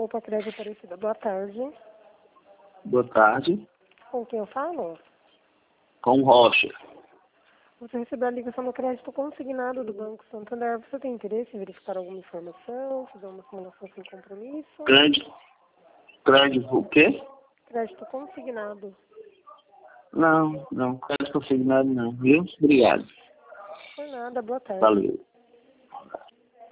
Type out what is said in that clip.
Opa, Crédito Aparecida, boa tarde. Boa tarde. Com quem eu falo? Com Rocha. Você recebeu a ligação do crédito consignado do Banco Santander. Você tem interesse em verificar alguma informação, fazer uma simulação sem compromisso? Crédito o quê? Crédito consignado. Não, crédito consignado não, viu? Obrigado. Por nada, boa tarde. Valeu.